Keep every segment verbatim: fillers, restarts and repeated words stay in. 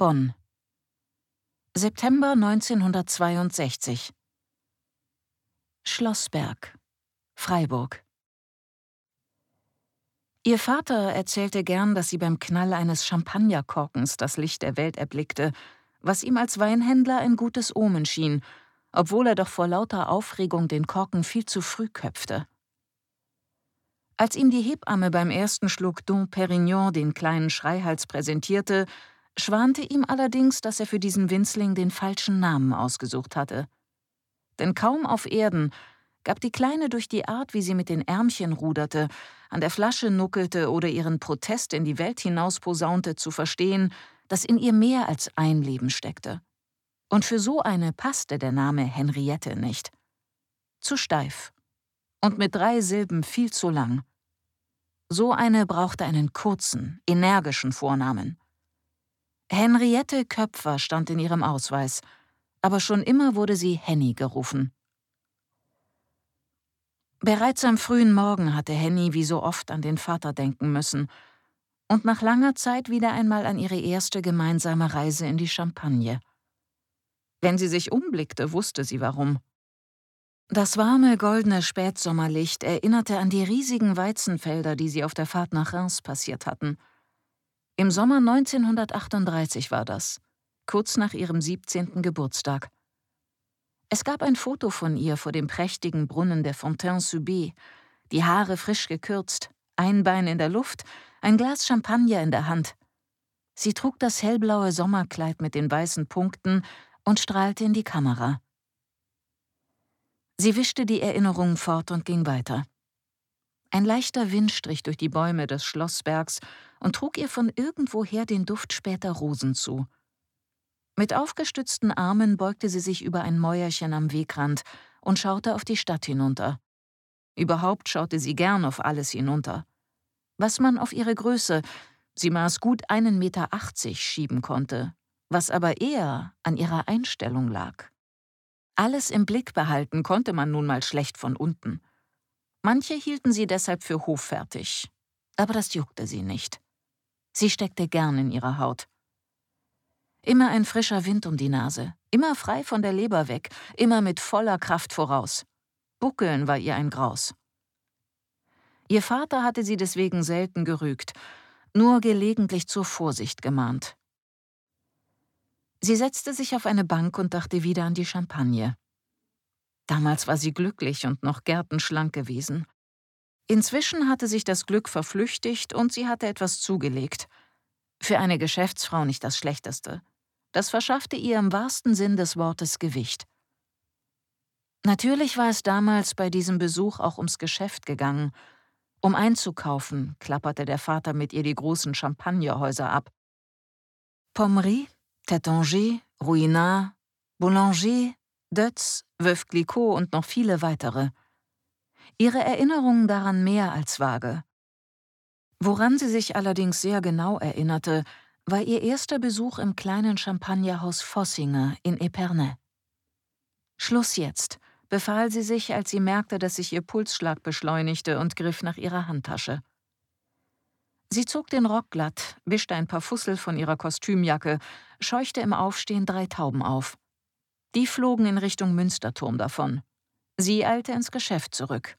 Bonn. September neunzehnhundertzweiundsechzig. Schlossberg, Freiburg. Ihr Vater erzählte gern, dass sie beim Knall eines Champagnerkorkens das Licht der Welt erblickte, was ihm als Weinhändler ein gutes Omen schien, obwohl er doch vor lauter Aufregung den Korken viel zu früh köpfte. Als ihm die Hebamme beim ersten Schluck Dom Pérignon den kleinen Schreihals präsentierte, schwante ihm allerdings, dass er für diesen Winzling den falschen Namen ausgesucht hatte. Denn kaum auf Erden gab die Kleine durch die Art, wie sie mit den Ärmchen ruderte, an der Flasche nuckelte oder ihren Protest in die Welt hinaus posaunte, zu verstehen, dass in ihr mehr als ein Leben steckte. Und für so eine passte der Name Henriette nicht. Zu steif und mit drei Silben viel zu lang. So eine brauchte einen kurzen, energischen Vornamen. Henriette Köpfer stand in ihrem Ausweis, aber schon immer wurde sie Henny gerufen. Bereits am frühen Morgen hatte Henny wie so oft an den Vater denken müssen und nach langer Zeit wieder einmal an ihre erste gemeinsame Reise in die Champagne. Wenn sie sich umblickte, wusste sie warum. Das warme, goldene Spätsommerlicht erinnerte an die riesigen Weizenfelder, die sie auf der Fahrt nach Reims passiert hatten. Im Sommer neunzehnhundertachtunddreißig war das, kurz nach ihrem siebzehnten Geburtstag. Es gab ein Foto von ihr vor dem prächtigen Brunnen der Fontaine-Soubise, die Haare frisch gekürzt, ein Bein in der Luft, ein Glas Champagner in der Hand. Sie trug das hellblaue Sommerkleid mit den weißen Punkten und strahlte in die Kamera. Sie wischte die Erinnerungen fort und ging weiter. Ein leichter Wind strich durch die Bäume des Schlossbergs und trug ihr von irgendwoher den Duft später Rosen zu. Mit aufgestützten Armen beugte sie sich über ein Mäuerchen am Wegrand und schaute auf die Stadt hinunter. Überhaupt schaute sie gern auf alles hinunter. Was man auf ihre Größe, sie maß gut einen Meter achtzig, schieben konnte, was aber eher an ihrer Einstellung lag. Alles im Blick behalten konnte man nun mal schlecht von unten. Manche hielten sie deshalb für hoffärtig, aber das juckte sie nicht. Sie steckte gern in ihrer Haut. Immer ein frischer Wind um die Nase, immer frei von der Leber weg, immer mit voller Kraft voraus. Buckeln war ihr ein Graus. Ihr Vater hatte sie deswegen selten gerügt, nur gelegentlich zur Vorsicht gemahnt. Sie setzte sich auf eine Bank und dachte wieder an die Champagne. Damals war sie glücklich und noch gärtenschlank gewesen. Inzwischen hatte sich das Glück verflüchtigt und sie hatte etwas zugelegt. Für eine Geschäftsfrau nicht das Schlechteste. Das verschaffte ihr im wahrsten Sinn des Wortes Gewicht. Natürlich war es damals bei diesem Besuch auch ums Geschäft gegangen. Um einzukaufen, klapperte der Vater mit ihr die großen Champagnerhäuser ab. Pommery, Taittinger, Ruinart, Boulanger, Deutz, Veuve Clicquot und noch viele weitere. Ihre Erinnerungen daran mehr als vage. Woran sie sich allerdings sehr genau erinnerte, war ihr erster Besuch im kleinen Champagnerhaus Vossinger in Epernay. »Schluss jetzt«, befahl sie sich, als sie merkte, dass sich ihr Pulsschlag beschleunigte, und griff nach ihrer Handtasche. Sie zog den Rock glatt, wischte ein paar Fussel von ihrer Kostümjacke, scheuchte im Aufstehen drei Tauben auf. Die flogen in Richtung Münsterturm davon. Sie eilte ins Geschäft zurück.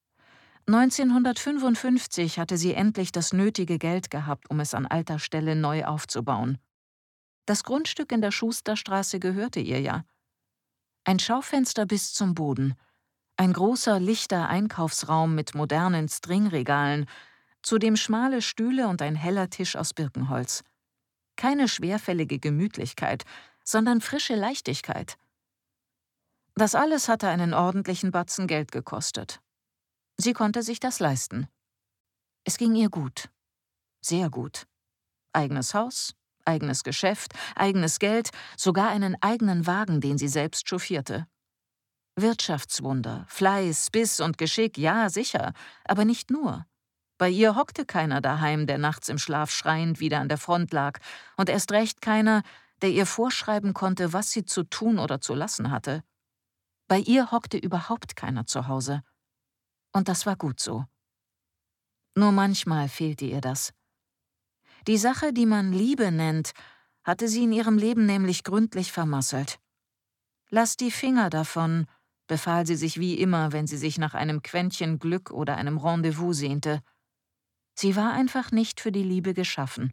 neunzehnhundertfünfundfünfzig hatte sie endlich das nötige Geld gehabt, um es an alter Stelle neu aufzubauen. Das Grundstück in der Schusterstraße gehörte ihr ja. Ein Schaufenster bis zum Boden, ein großer, lichter Einkaufsraum mit modernen Stringregalen, zudem schmale Stühle und ein heller Tisch aus Birkenholz. Keine schwerfällige Gemütlichkeit, sondern frische Leichtigkeit. Das alles hatte einen ordentlichen Batzen Geld gekostet. Sie konnte sich das leisten. Es ging ihr gut. Sehr gut. Eigenes Haus, eigenes Geschäft, eigenes Geld, sogar einen eigenen Wagen, den sie selbst chauffierte. Wirtschaftswunder, Fleiß, Biss und Geschick, ja, sicher, aber nicht nur. Bei ihr hockte keiner daheim, der nachts im Schlaf schreiend wieder an der Front lag, und erst recht keiner, der ihr vorschreiben konnte, was sie zu tun oder zu lassen hatte. Bei ihr hockte überhaupt keiner zu Hause. Und das war gut so. Nur manchmal fehlte ihr das. Die Sache, die man Liebe nennt, hatte sie in ihrem Leben nämlich gründlich vermasselt. »Lass die Finger davon«, befahl sie sich wie immer, wenn sie sich nach einem Quäntchen Glück oder einem Rendezvous sehnte. Sie war einfach nicht für die Liebe geschaffen.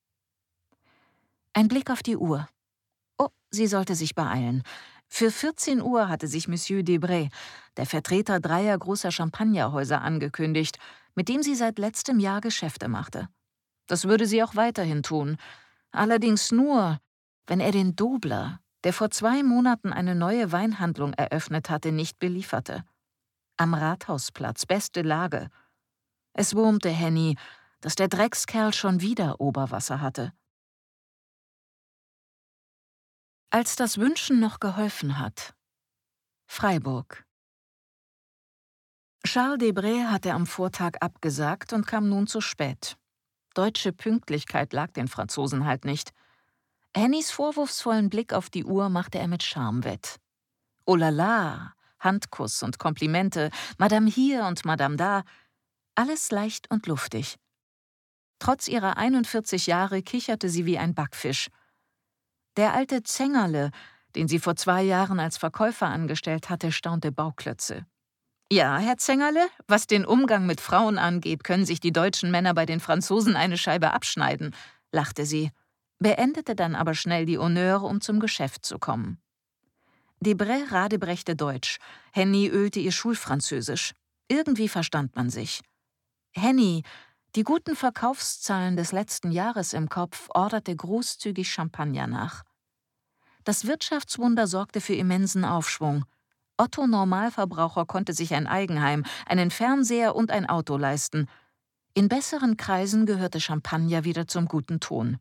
Ein Blick auf die Uhr. Oh, sie sollte sich beeilen. Für vierzehn Uhr hatte sich Monsieur Desbrest, der Vertreter dreier großer Champagnerhäuser, angekündigt, mit dem sie seit letztem Jahr Geschäfte machte. Das würde sie auch weiterhin tun, allerdings nur, wenn er den Dobler, der vor zwei Monaten eine neue Weinhandlung eröffnet hatte, nicht belieferte. Am Rathausplatz, beste Lage. Es wurmte Henny, dass der Dreckskerl schon wieder Oberwasser hatte. Als das Wünschen noch geholfen hat. Freiburg. Charles Desbrest hatte am Vortag abgesagt und kam nun zu spät. Deutsche Pünktlichkeit lag den Franzosen halt nicht. Hennys vorwurfsvollen Blick auf die Uhr machte er mit Charme wett. Oh la la, Handkuss und Komplimente, Madame hier und Madame da, alles leicht und luftig. Trotz ihrer einundvierzig Jahre kicherte sie wie ein Backfisch. Der alte Zengerle, den sie vor zwei Jahren als Verkäufer angestellt hatte, staunte Bauklötze. »Ja, Herr Zengerle, was den Umgang mit Frauen angeht, können sich die deutschen Männer bei den Franzosen eine Scheibe abschneiden«, lachte sie, beendete dann aber schnell die Honneur, um zum Geschäft zu kommen. Desbrest radebrechte Deutsch, Henny ölte ihr Schulfranzösisch. Irgendwie verstand man sich. Henny, die guten Verkaufszahlen des letzten Jahres im Kopf, orderte großzügig Champagner nach. Das Wirtschaftswunder sorgte für immensen Aufschwung. Otto Normalverbraucher konnte sich ein Eigenheim, einen Fernseher und ein Auto leisten. In besseren Kreisen gehörte Champagner wieder zum guten Ton.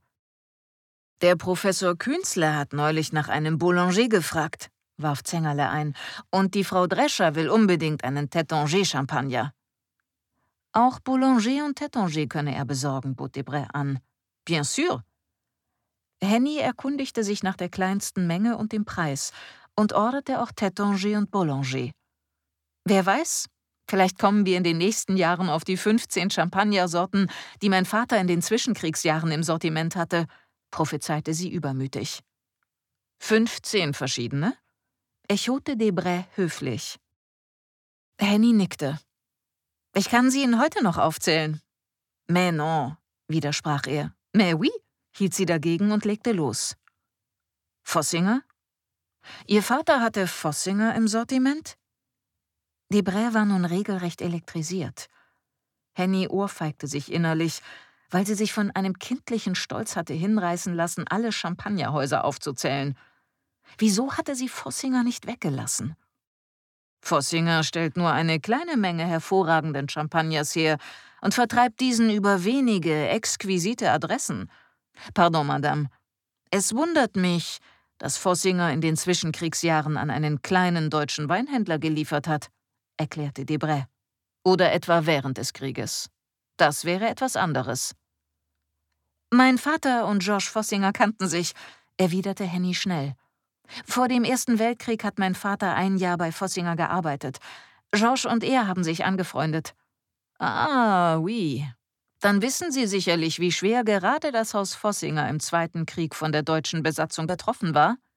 »Der Professor Künzler hat neulich nach einem Boulanger gefragt«, warf Zengerle ein, »und die Frau Drescher will unbedingt einen Tétanger-Champagner.« »Auch Boulanger und Tétanger könne er besorgen«, bot Desbrest an. »Bien sûr.« Henny erkundigte sich nach der kleinsten Menge und dem Preis und orderte auch Tétanger und Boulanger. »Wer weiß, vielleicht kommen wir in den nächsten Jahren auf die fünfzehn Champagnersorten, die mein Vater in den Zwischenkriegsjahren im Sortiment hatte«, prophezeite sie übermütig. »fünfzehn verschiedene?« echote Desbrest höflich. Henny nickte. »Ich kann sie Ihnen heute noch aufzählen.« »Mais non«, widersprach er. »Mais oui«, hielt sie dagegen und legte los. »Vossinger? Ihr Vater hatte Vossinger im Sortiment?« Desbrest war nun regelrecht elektrisiert. Henny ohrfeigte sich innerlich, weil sie sich von einem kindlichen Stolz hatte hinreißen lassen, alle Champagnerhäuser aufzuzählen. Wieso hatte sie Vossinger nicht weggelassen? »Vossinger stellt nur eine kleine Menge hervorragenden Champagners her und vertreibt diesen über wenige, exquisite Adressen. Pardon, Madame. Es wundert mich, dass Vossinger in den Zwischenkriegsjahren an einen kleinen deutschen Weinhändler geliefert hat«, erklärte Desbrest. »Oder etwa während des Krieges. Das wäre etwas anderes.« »Mein Vater und Georges Vossinger kannten sich«, erwiderte Henny schnell. »Vor dem Ersten Weltkrieg hat mein Vater ein Jahr bei Vossinger gearbeitet. Georges und er haben sich angefreundet.« »Ah, oui. Dann wissen Sie sicherlich, wie schwer gerade das Haus Vossinger im Zweiten Krieg von der deutschen Besatzung betroffen war?«